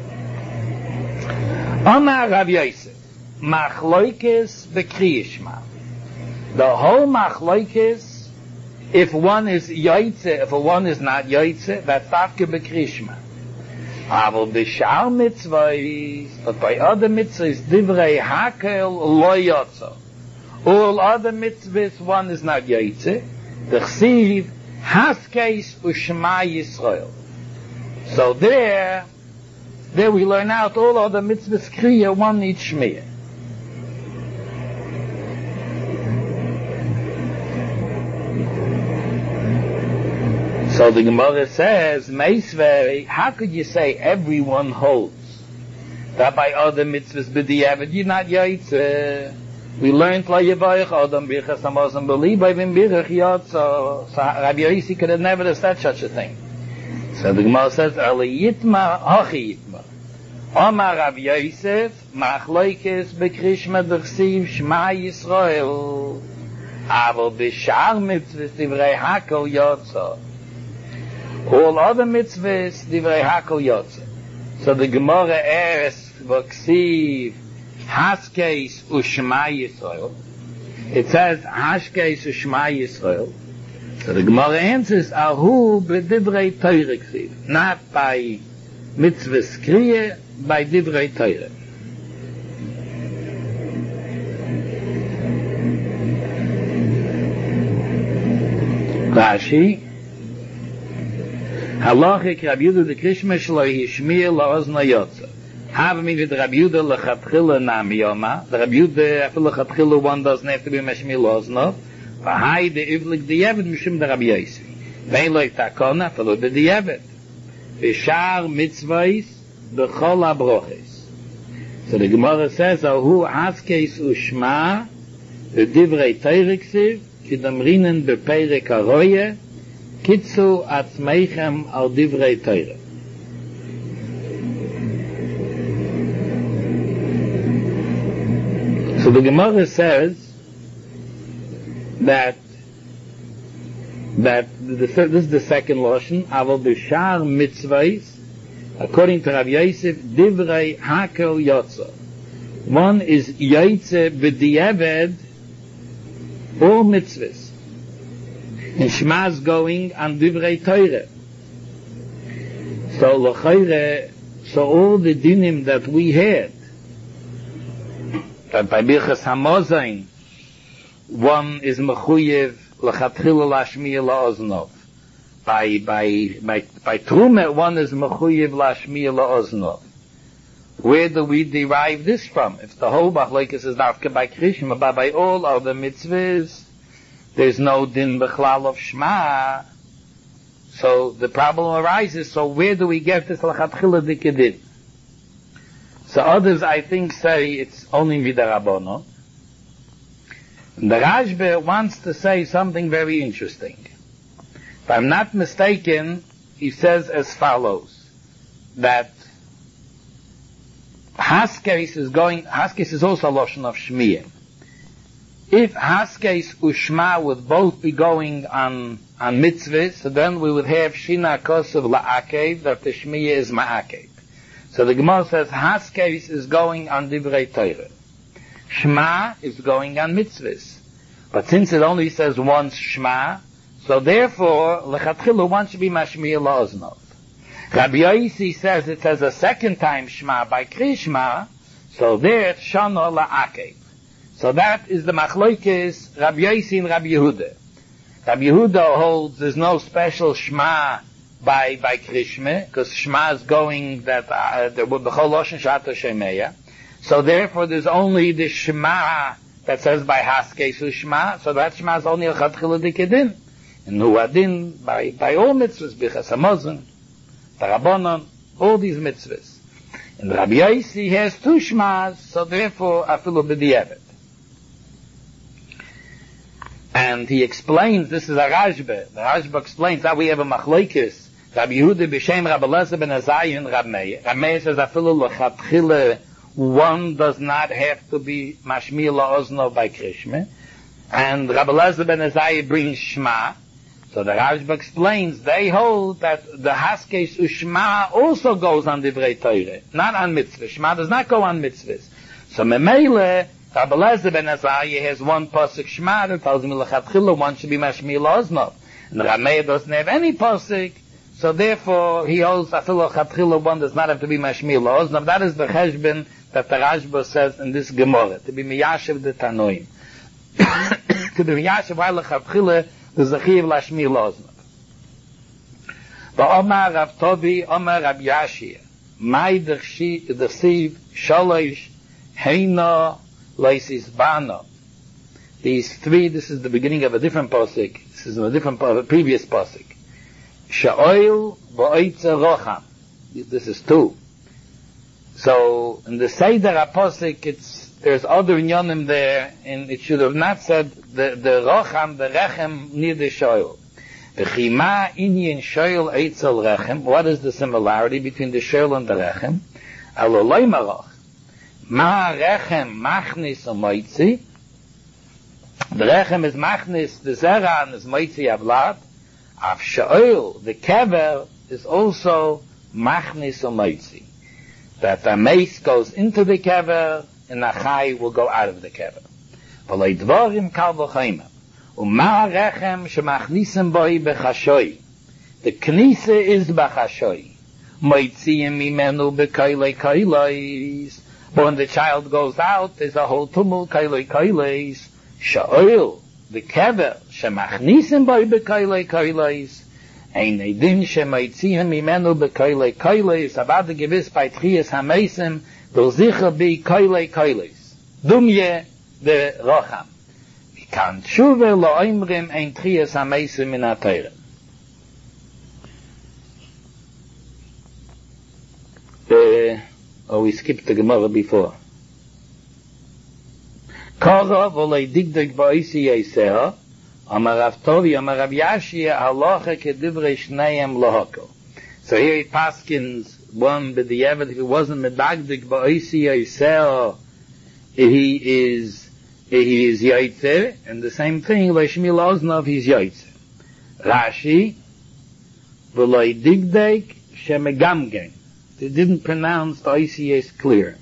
Amar Rav Yosef machloikes b'kriyishma. The whole machloikes, if one is yaitze, if one is not yaitze, that's tafke bekrishma. Aber b'shar mitzvahs, but by other mitzvahs, divrei hakel lo yotzo. All other mitzvahs, one is not yaitze. The chsiv haskes u'shma Yisrael. So there we learn out all other mitzvahs kriya, one needs shmiyah. So the Gemara says, Meisveri, how could you say everyone holds that by other mitzvahs b'diavad you're not yaitze? We learned la yevayich adam birchas hamazon b'li by vim birch yotzo. So Rabbi Yossi could have never said such a thing. So the Gemara says, Ali yitma hachi yitma. Omar Rabbi Yosef machloikes bekrishma d'chsiv shma Yisrael. Aval b'shar mitzvahs divrei hakel yotzo. All other mitzvahs, divrei hakel yotze. So the Gemara asks, v'ksiv haskes u'shma Yisrael. It says, haskes u'shma Yisrael. So the Gemara answers, ahu b'divrei Torah ksiv. Not by mitzvahs kriya, by divrei Torah. Rashi, halachik Rabbi Yehuda the Krishma shlo yishmiya la'ozna yotza. Have me with Rabbi Yehuda l'chatchila nam yoma. The Rabbi Yehuda after l'chatchila one doesn't have to be mashmiya la'ozna. V'hai de ivlik di'evet mishum the Rabbi Yossi. Vein lo takona after the di'evet. V'shar mitzvahs b'chol ha'broches. So the Gemara says, ahu haskes u'shma divrei Torah ksiv kidamrinen beperek haroye kitzu atzmeichem al divrei Torah. So the Gemara says that this is the second lashon. Aval b'shar mitzvahs, according to Rav Yosef, divrei hakel yotza. One is yaitze b'diavad all mitzvahs. And Shema is going on divrei Torah. So l'chayre, so all the dinim that we had, that by Birchas Hamazon, one is mechuyev lechatchila lashmiya la'oznov. By Truma, one is mechuyev lashmiya la'oznov. Where do we derive this from? If the whole Machlokes is dafka by Krishma, but by all other mitzvahs, there's no din bechlal of Shema. So the problem arises, so where do we get this lechatchila dikedin? So others, I think, say it's only midarabono. The Rashba wants to say something very interesting. If I'm not mistaken, he says as follows, that Haskes is also a lotion of Shmiyah. If Haskes Ushma would both be going on mitzvahs, so then we would have Shina Kosev La'akev, that the Shmiyah is Ma'akev. So the Gemara says Haskes is going on Divrei Torah. Shema is going on mitzvahs. But since it only says once Shema, so therefore, lechatchila one should be mashmiya la'oznov. Rabbi Yosi says it says a second time Shema by Krishma, so there it's shana la'akev. So that is the machlokes Rabbi Yosi and Rabbi Yehuda. Rabbi Yehuda holds there's no special Shema by Krishma, because Shema is going that the whole loshen shata shemeya. So therefore there's only the Shema that says by Haskes Shema, so that Shema is only a lechatchila dikedin. And Nuadin, by all mitzvahs, Bichas HaMazon, Tarabonon, all these mitzvahs. And Rabbi Yosi has two Shmas, so therefore, afilu b'di'evet. And he explains, this is a Rashba. The Rashba explains that we have a machlokes. Rabbi Yehuda b'shem Rabbi Elazar ben Azai and Rabbi Meir. Rabbi Meir says, afilu lechatchila, one does not have to be mashmiya la'oznov by Krishma. And Rabbi Elazar ben Azai brings Shema. So the Rashba explains, they hold that the Haskes Ushma also goes on Divrei Torah, not on mitzvahs. Shema does not go on mitzvahs. So Memele, Rabbi Elazar ben Azariah has one pasuk Shema that tells him lechatchila one should be mashmiya la'oznov. And Rabbi Meir doesn't have any pasuk, so therefore he holds afilu lechatchila one does not have to be mashmiya la'oznov. That is the cheshbon that the Rashba says in this Gemara, to be miyashiv the Tanoim. To be miyashiv why lechatchila the Zachiv Lashmi Loznov. Omar Rav Tobi, Omar Rav Yashia, Mai Dechsiv Sholosh Heino Leisis Bano. These three, this is the beginning of a different posik. This is a different previous posik. Sha'oil Bo'oitza Rocham. This is two. So in the Seder HaPosik, there's other inyanim there, and it should have not said the rocham, the rechem, near the shoyl. The chima inyan shoyl eitzel rechem. What is the similarity between the shoyl and the rechem? Alolay marach. Ma rechem machnis o moitzi. The rechem is machnis, the zera, and is moitzi avlad. Av shoyl, the kever, is also machnis o moitzi. That the mace goes into the kever, and the chai will go out of the kever. V'lei dvorim kal v'chayma. U'ma rechem shemachnisem boi b'chashoi. The knisa is b'chashoi. Moitziyim mimenu b'kailei kaileis. But when the child goes out, there's a whole tumult, kailei kaileis. Sha'oil, the kever, shemachnisem boi b'kailei kaileis. Ein edin shemoitziyim mimenu b'kailei kaileis. Abad gewiss bei tchias hameisem, will sicher be koilei koileis. Dumje de rocham. Vi kan tshuve lo oimrim ein trias ha-meisem min ha-teirem. We skipped the Gemara before. Kora volei digdig ba'isi yeseha, amar Rav Tovi, amar Rav Yashia, halacha kedivrei shneim lohoko. So here it paskins one, but the evidence, if it wasn't medagdik ba'isi yiseo, he is yaitzer, and the same thing, leishmi loznov, he's yaitzer. Rashi, v'loi digdek shemegamgen. They didn't pronounce ba'isi yis clear.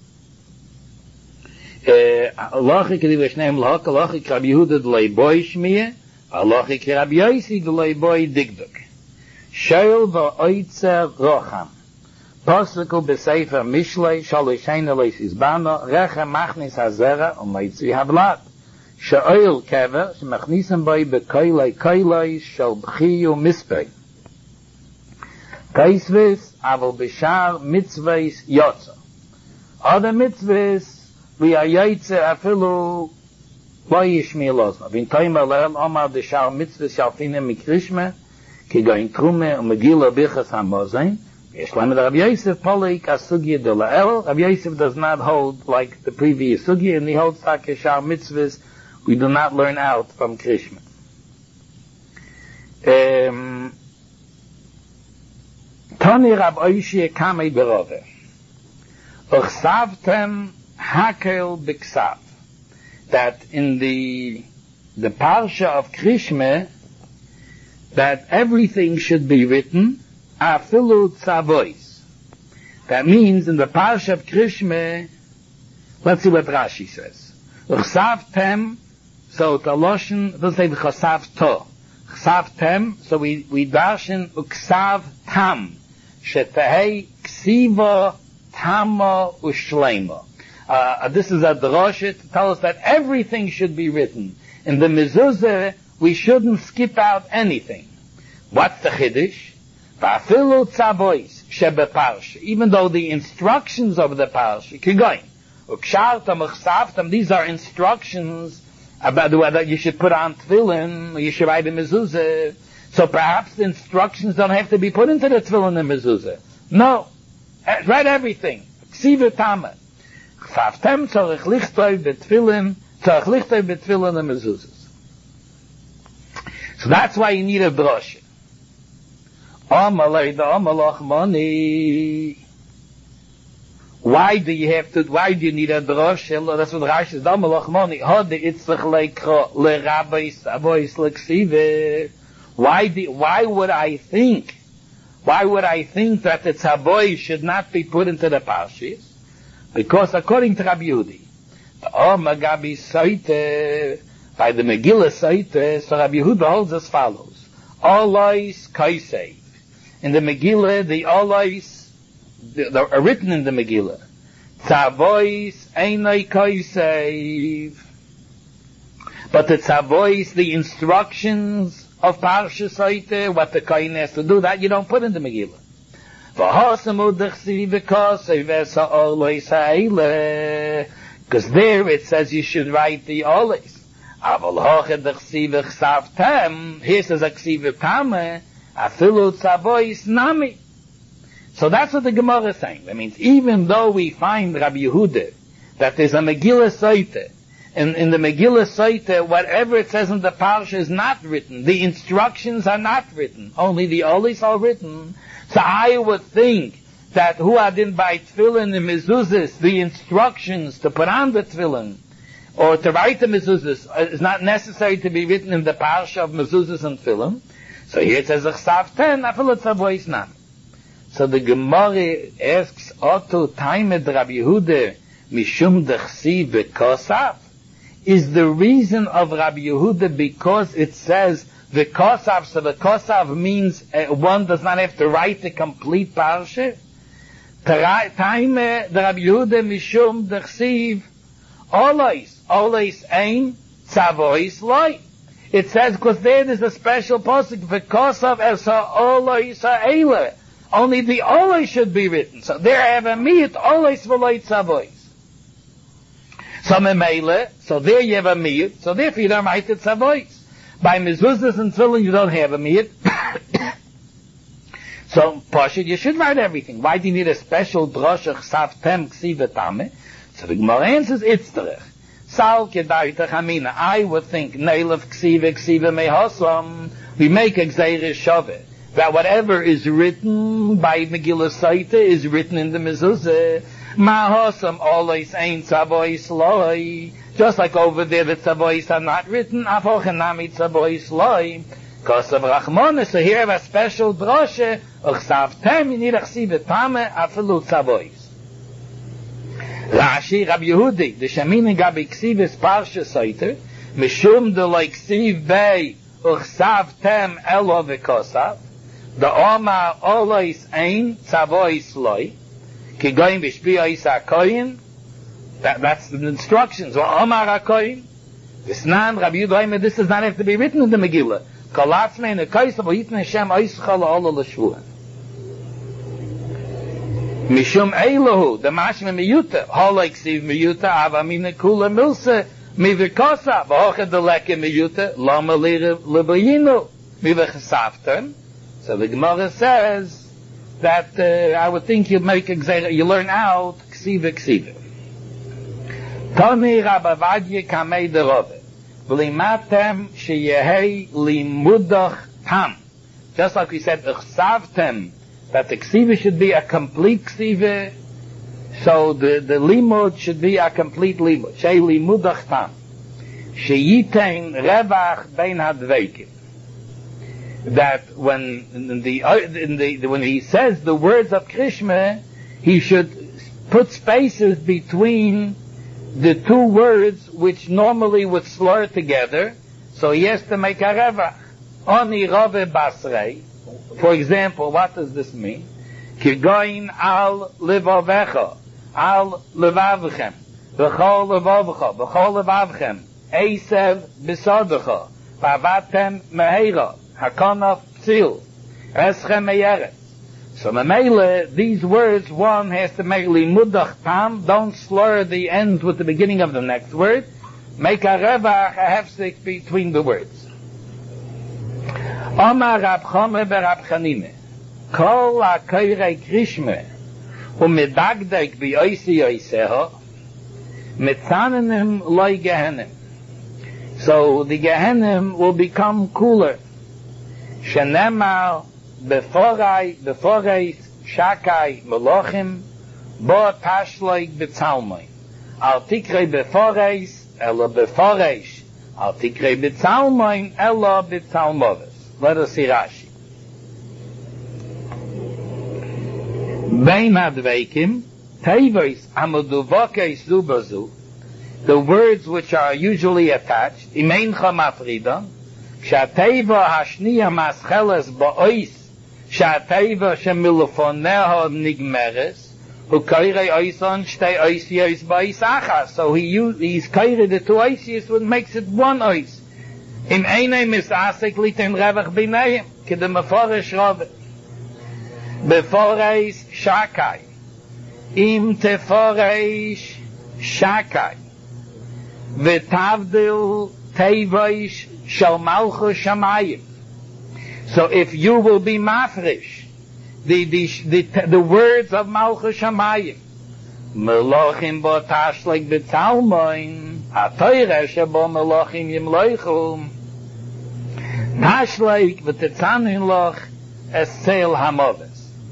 Halachi k'div shneim lahak, halachi k'Rabbi Yehuda d'loi boi shmiyah, halachi k'Rabbi Yosi d'loi boi digduk. Sheil v'oitzer rocham. Posliku b'sefer mishlei, shalosh heina leisis bano, rechem machnis hazera, u'moitzi havlat. שאויל קבר, שמכניסם בוי בקוילוי של בכי ומספי. Kaisvis, aber bishar mitzvahs yotza. Other mitzvahs, we are yaitze afilu lo yishmi lozna. Vin toimer le'el omar bishar mitzvahs shalfinem mikrishme, ki goin trume umegila bichas hamozain. Yesh lamed Rabbi Yosef polik asugya de la'el. Rabbi Yosef does not hold like the previous sugya, and he holds that kishar mitzvahs we do not learn out from Krishma. Tani Rab Oishie Kamei Berove. Uchsavtem Hakel Biksav. That in the Parsha of Krishma, that everything should be written, Afilu Tzavois. That means in the Parsha of Krishma, let's see what Rashi says. Uchsavtem, so Taloshin, let's say Chasav To. Chsavtem, so we darshan Uksav Tam. Shetahei ksiva tama ushleima. This is a drosha to tell us that everything should be written. In the mezuzah, we shouldn't skip out anything. What's the chiddush? Va'afilu tzavois shebeparsha. Even though the instructions of the parsha, kigoyin, ukshartam, uchsavtam, these are instructions about whether you should put on tefillin, or you should write a mezuzah. So perhaps the instructions don't have to be put into the tefillin and mezuzah. No. Write everything. Ksiva tama. Chsavtem tzorich lichtoi betfillin, tzorich lichtoi betfillin and mezuzahs. So that's why you need a brosha. Amalei da amalach moni. Why do you need a brosha? That's what Rashi says. Da amalach moni. Hode itzach leikro le rabbis avois leksive. Why would I think that the tzavois should not be put into the parshas? Because according to Rabbi Yehudi, Magabi Saite, by the Megillah Saite, so Rabbi Yehuda holds as follows: Olois Kaisev. In the Megillah, the Olois are written in the Megillah. Tzavois Einai Kaisev. But the tzavois, the instructions of Parsha Saite, what the Kohen has to do, that you don't put in the Megillah. Because there it says you should write the Olis. Here says Aksiv Tame, Afilu Tzavois Nami. So that's what the Gemara is saying. That means even though we find Rabbi Yehuda, that there's a Megillah Saite, in the Megillah Saita, whatever it says in the Parsha is not written. The instructions are not written. Only the Olis are written. So I would think that who adin by tefillin and mezuzahs, the instructions to put on the tefillin, or to write the mezuzahs, is not necessary to be written in the Parsha of mezuzahs and tefillin. So here it says, Chsav 10, afilu tzavois nam. So the Gemara asks, Oto taimed Rabbi Yehuda, mishum dechsi v'kosav. Is the reason of Rabbi Yehuda because it says the kosav, so the kosav means one does not have to write the complete parsha? Time the Rabbi Yehuda mishum dechsiv olos ein tzavois loy. It says because there's a special pasuk for kosav esa olos ha'ele. Only the olos should be written. So there I have a miyut olos v'loy tzavois. So there you have a miyut, so therefore you don't write it tzavois. By mezuzahs and tefillin you don't have a miyut. So, Pashut, you should write everything. Why do you need a special drosha chsav tem ksiva tame? So the Gemara answers, it's derech. Sal kedaitach amina. I would think, neilef ksiva mehosam. We make a gzeirah shaveh. That whatever is written by Megillah Saita is written in the mezuzah. Mahosam always ain't tzavois loy. Just like over there the tzavois are not written, afochanami tzavois loy. Because of Rachmona, so here have a special droshe, uchsav tem, you need achsiv tame, afilu tzavois. Rashi, Rabbi Yehudi, the Shemini Gabi Ksivis Parsha Saiter, Mishum de like Ksiv Bei, uchsav tem elo v'kosav, the Omar Olois ein tzavois loy, Ki goyim b'shpiyah isa koyin. That's the instructions. Omar HaKoyin. This does not have to be written in the Megillah. Mishum Eilahu, the Mashma Miyuta, Holek Siv Miyuta, Avamina Kula Milsa, Mivikosa, Vahocha Deleke Miyuta, Lama Libayinu, Mivachasaftan. So the Gemara says that I would think you learn out Ksiva Ksiva. Tani Rabavadye Kamei Derove, V'limatem Sheyehei Limudach Tam. Just like we said, Echsavtem, that the ksiva should be a complete ksiva, so the limud should be a complete limud. Shei limudach tam. Sheyitein revach bein hadveikim. That when when he says the words of Krishma, he should put spaces between the two words which normally would slur together, so he has to make a revach. Oni rove basrei. For example, what does this mean? Kigoin al levavecha, al levavchem, v'chol levavcha, v'chol levavchem, eisev besodecha, v'avatem meheira, hakonof tzil, eschem meyeretz. So memele, these words, one has to make limudach tam, don't slur the end with the beginning of the next word, make a revach, a hefsek between the words. Omar Rab Chome berab Chanine, Kol ha-koirei Krishme, umedagdeg bi-oisi oiseho, metzanenim loi gehenim. So the gehenim will become cooler. Shenemar beforeis shakai melochim, bo tashloig betzalmoi. Al tikrei beforeis, elo beforeish. Al tikrei betzalmoi, elo betzalmoves. Let us see Rashi. Bein hadveikim, teivos amaduvokes zubazu, the words which are usually attached, imeincha mafrida, shateiva hashniya mascheles ba'ois, shateiva shemilofoneho nigmeres, ukairei oison shtei oisios ba'is achas. So he's kairei the two oisios, what makes it one ois. Im eine misasek liten revach binayim, kedem meforish rove. Beforish shakai. Im teforish shakai. Vetavdil teivoish shal malchus shamayim. So if you will be mafresh, the words of malchus shamayim, melochim bo tashlik betalmoin, ha-toire shebo melochim yimloichum, tashlik v'tetzanin loch esel hamoves.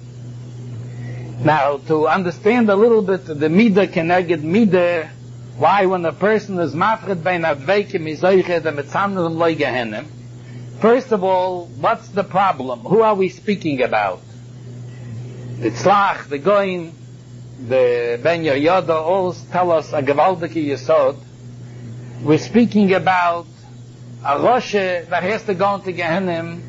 Now, to understand a little bit the midah keneged midah, why when a person is mafred bein adveikim izoichet and metzanim loy gehenim, first of all, what's the problem? Who are we speaking about? The tzlach, the goyim, the Ben Yoda, all tell us a gewaldike yesod. We're speaking about a Roshe that has to go into Gehenim.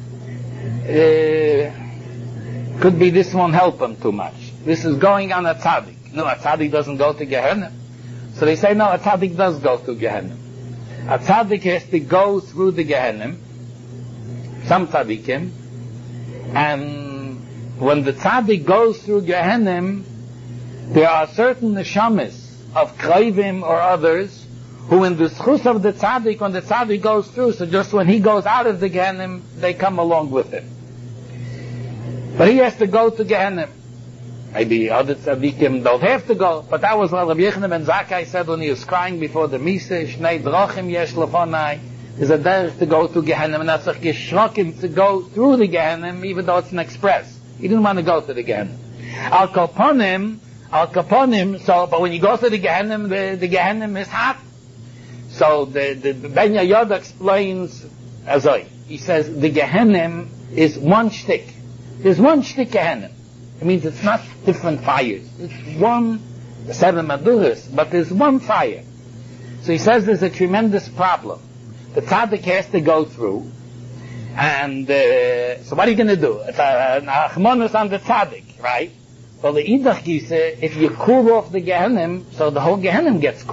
Could be this won't help him too much. This is going on a tzaddik. No, a tzaddik doesn't go to Gehenim. So they say, no, a tzaddik does go to Gehenim. A tzaddik has to go through the Gehenim, some tzaddikim, and when the tzaddik goes through Gehenim, there are certain neshamis of krayvim or others who in the schus of the tzaddik, when the tzaddik goes through, so just when he goes out of the Gehenim, they come along with him. But he has to go to Gehenim. Maybe other tzaddikim don't have to go, but that was what Rabbi Yochanan ben Zakkai said when he was crying before the Misa, Shnei Drachim Yesh Lefonai, is a derech to go to Gehenim, and that's like Yishrokim to go through the Gehenim, even though it's an express. He didn't want to go to the Gehenim. Al Kaponim, so, but when you go to the Gehenim, the Gehenim is hot. So the Ben Yoda explains as he says the Gehenim is one shtick. There's one shtick Gehenim. It means it's not different fires. It's one, 7 maduras, but there's one fire. So he says there's a tremendous problem. The tzaddik has to go through, and so what are you going to do? It's an achmonus on the tzaddik, right? Well, the idach gise, if you cool off the Gehenim, so the whole Gehenim gets cooled.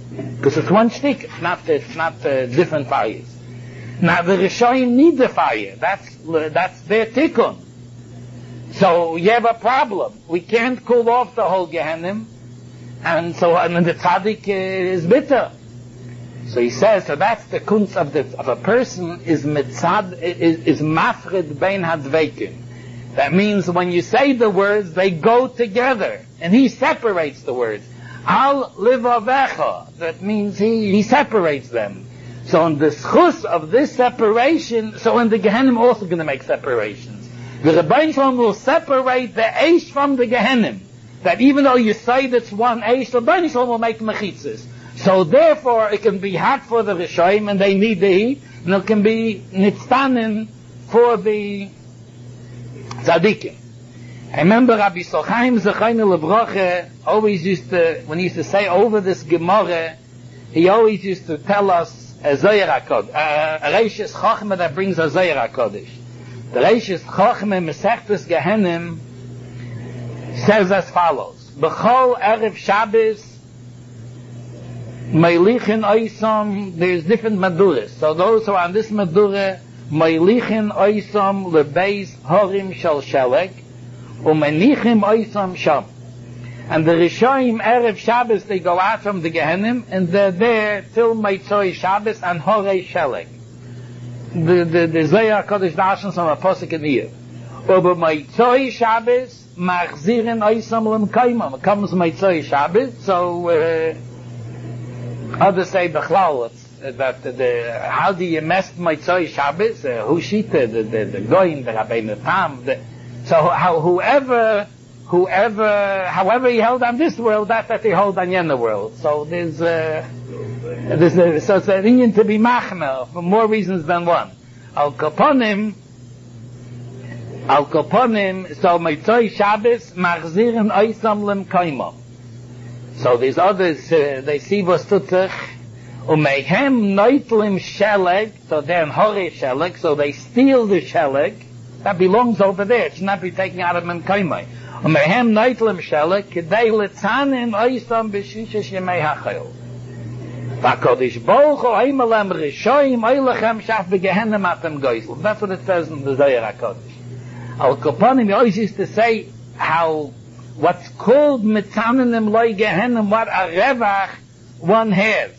Because it's one stick, it's not different fires. Now the Rishonim need the fire, that's their tikkun. So you have a problem. We can't cool off the whole Gehenim, and the tzaddik is bitter. So he says, so that's the kunst of a person is mafred bein hadveikim. That means when you say the words, they go together, and he separates the words. Al livavecha. That means he separates them. So in the schus of this separation, so in the Gehenim also going to make separations. The Rebbeinu Shalom will separate the Eish from the Gehenim. That even though you say that's one Eish, the Rebbeinu Shalom will make mechitzas. So therefore it can be hot for the Rishonim and they need the heat, and it can be nitztanin for the tzaddikim. I remember Rabbi Solchaim Zechayna Levroche always used to, when he used to say over this Gemara, he always used to tell us a Zohar HaKodesh, a Reishis Chochmah that brings a Zohar HaKodesh. The Reishis Chochmah Mesechtes Gehenim says as follows: B'chol Erev Shabbos Meilichin Oisam, there's different Maduras. So those who are on this Madura, Meilichin Oisam Lebeis Horim Shal Shelek, Umenichim Oisam Sham. And the Rishonim Erev Shabbos, they go out from the Gehenim, and they're there till Meitzoi Shabbos and Horei Shelek. The Zohar HaKodesh Dashans from a Posuk in here. Over Meitzoi Shabbos, Machzirin Oisam Lemkaimam. It comes Meitzoi Shabbos, so others say Bechlal, that how do you mess Meitzoi Shabbos? Hushita, the Goyim, the Rabbeinu Tam, so however he held on this world, that's that he hold on the world. So so it's an union to be machmer for more reasons than one. Al Kaponim, so Meitzoi Shabbos, Machzirin Oisam Lemkaimam. So these others, they see was tutzach, Umehem Neutlim Shelek, so they're in Horei Shelek, so they steal the Shelek, that belongs over there, it should not be taken out of Menkaimai. Umehem Neutlim Shelek, Kedei Litzanim Oisam B'Shishish Yemei HaChayil. V'Kodesh Baruch Hu Oimelem Rishoyim Oilechem Shaf B'Gehenim Atem Goysel. That's what it says in the Zohar HaKodesh. Al Kaponim, he always used to say how what's called Mitzanim Loi Gehenim, what a revach one has.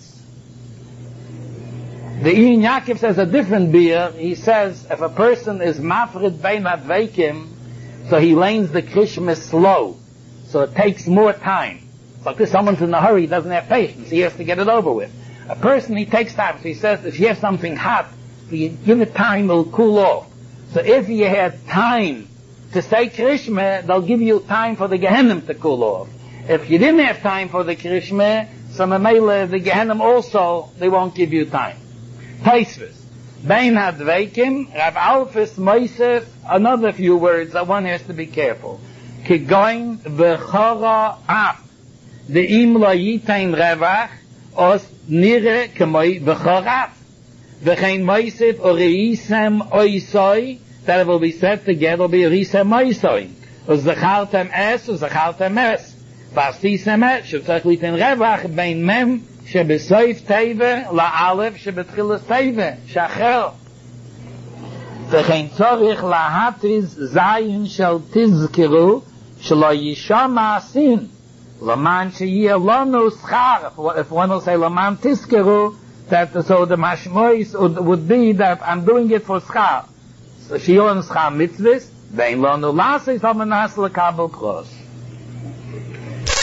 The Ian Yaakov says a different beer. He says if a person is mafrid bein adveikim, so he lanes the krishma slow, so it takes more time. So if someone's in a hurry, he doesn't have patience, he has to get it over with. A person, he takes time. So he says if you have something hot, if you give it time, it'll cool off. So if you had time to say krishma, they'll give you time for the Gehenim to cool off. If you didn't have time for the krishma, so Mamela, the Gehenim also, they won't give you time. Taisvis. Bein hadveikim, Rav Alfis Moisef, another few words that one has to be careful. Kigoin v'chora af. De'im lo yitain revach, os nire kemoi v'chorat. V'chein Moisef o reisem oisoi, that it will be said together, will be reisem oisoi. Os zachartem es, os zachartem es. Vastisem es, shetzach litain revach, bein mem, שבסויף טייבה לאלף שבתחילת טייבה שחר וכן צורך להתיז זין של תזכרו שלא ישמע הסין למען שיהיה לנו שכר. If one will say למען תזכרו, that so the mashmois would be that I'm doing it for schar, so שיהיה לנו שכר מצווה ואין לנו לעשות על מנס לקבל פרוס.